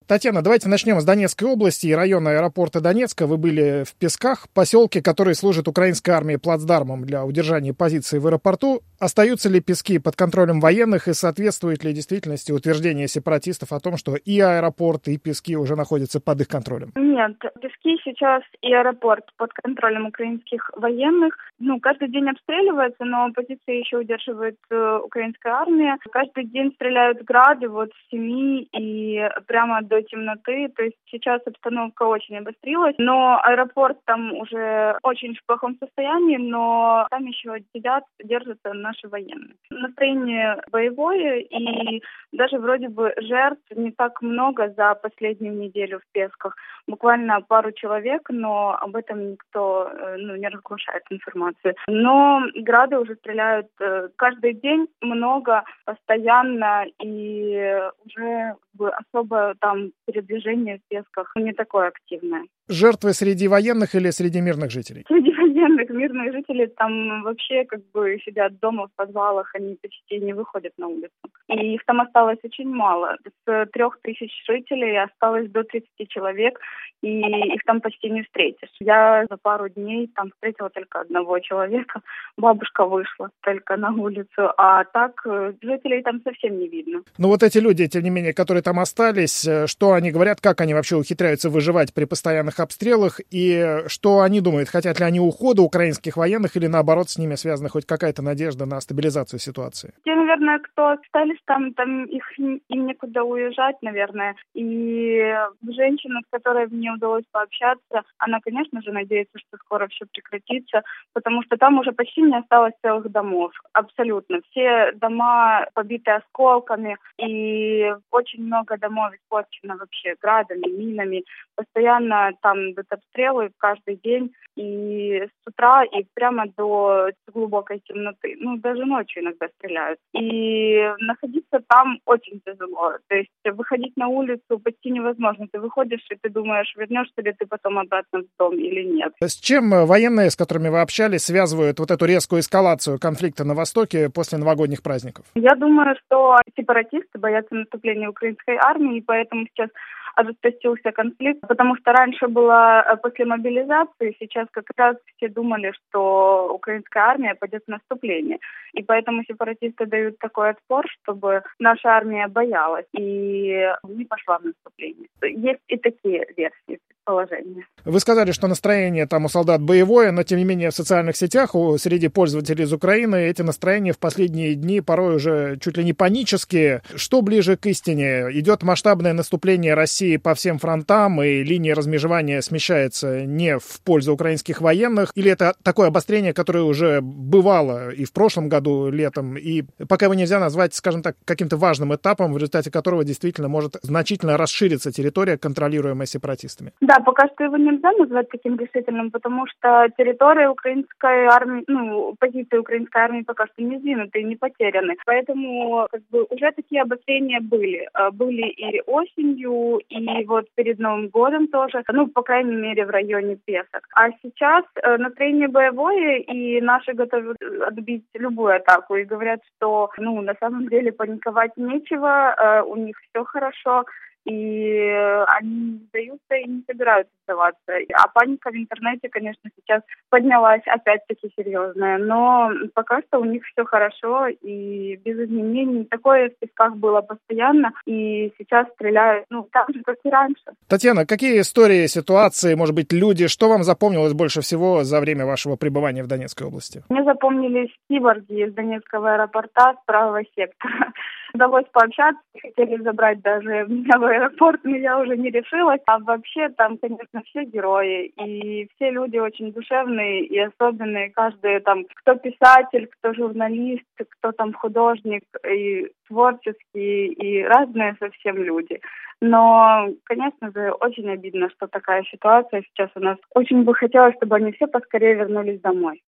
Татьяна, давайте начнем с Донецкой области и района аэропорта Донецка. Вы были в Песках, поселке, который служит украинской армии плацдармом для удержания позиций в аэропорту. Остаются ли Пески под контролем военных и соответствует ли действительности утверждение сепаратистов о том, что и аэропорт, и Пески уже находятся под их контролем? Нет, Пески сейчас и аэропорт под контролем украинских военных. Каждый день обстреливается, но позиции еще удерживает украинская армия. Каждый день стреляют грады с 7 и прямо до темноты. То есть сейчас обстановка очень обострилась, но аэропорт там уже очень в плохом состоянии, но там еще держатся наши военные. Настроение боевое, и даже вроде бы жертв не так много за последнюю неделю в Песках. Буквально пару человек, но об этом никто не разглашает информацию. Но грады уже стреляют каждый день много, постоянно, и уже особо там передвижение в Песках не такое активное. Жертвы среди военных или среди мирных жителей? Среди военных, мирных жителей там вообще сидят дома в подвалах, они почти не выходят на улицу. И их там осталось очень мало. С 3000 жителей осталось до 30 человек, и их там почти не встретишь. Я за пару дней там встретила только одного человека. Бабушка вышла только на улицу, а так жителей там совсем не видно. Но эти люди, тем не менее, которые там остались, что они говорят, как они вообще ухитряются выживать при постоянных обстрелах, и что они думают, хотят ли они ухода украинских военных или наоборот с ними связана хоть какая-то надежда на стабилизацию ситуации? Те, наверное, кто остались там им некуда уезжать, наверное. И женщина, с которой мне удалось пообщаться, она, конечно же, надеется, что скоро все прекратится, потому что там уже почти не осталось целых домов. Абсолютно. Все дома побиты осколками, и очень много домов испорчено вообще градами, минами. Постоянно там идут обстрелы каждый день, и с утра, и прямо до глубокой темноты. Даже ночью иногда стреляют. И находиться там очень тяжело. То есть выходить на улицу почти невозможно. Ты выходишь, и ты думаешь, вернешься ли ты потом обратно в дом или нет. С чем военные, с которыми вы общались, связывают эту резкую эскалацию конфликта на Востоке после новогодних праздников? Я думаю, что сепаратисты боятся наступления украинской армии, и поэтому сейчас ожесточился конфликт, потому что раньше было после мобилизации, сейчас как раз все думали, что украинская армия пойдет в наступление. И поэтому сепаратисты дают такой отпор, чтобы наша армия боялась и не пошла в наступление. Есть и такие версии, предположения. Вы сказали, что настроение там у солдат боевое, но тем не менее в социальных сетях среди пользователей из Украины эти настроения в последние дни порой уже чуть ли не панические. Что ближе к истине? Идет масштабное наступление России по всем фронтам, и линия размежевания смещается не в пользу украинских военных? Или это такое обострение, которое уже бывало и в прошлом году летом, и пока его нельзя назвать, скажем так, каким-то важным этапом, в результате которого действительно может значительно расшириться территория, контролируемая сепаратистами? Да, пока что его нельзя назвать таким решительным, потому что территория украинской армии, позиции украинской армии пока что не сдвинуты и не потеряны. Поэтому уже такие обострения были. Были и осенью, и перед Новым годом тоже, по крайней мере, в районе Песок. А сейчас настроение боевое, и наши готовы отбить любую атаку. И говорят, что, на самом деле паниковать нечего, у них все хорошо. И они не сдаются и не собираются сдаваться. А паника в интернете, конечно, сейчас поднялась опять-таки серьезная. Но пока что у них все хорошо и без изменений. Такое в Песках было постоянно. И сейчас стреляют, так же, как и раньше. Татьяна, какие истории, ситуации, может быть, люди, что вам запомнилось больше всего за время вашего пребывания в Донецкой области? Мне запомнились киборги из Донецкого аэропорта с правого сектора. Удалось пообщаться, хотели забрать даже меня в аэропорт, но я уже не решилась. А вообще там, конечно, все герои, и все люди очень душевные и особенные. Каждый там, кто писатель, кто журналист, кто там художник, и творческие, и разные совсем люди. Но, конечно же, очень обидно, что такая ситуация сейчас у нас. Очень бы хотелось, чтобы они все поскорее вернулись домой.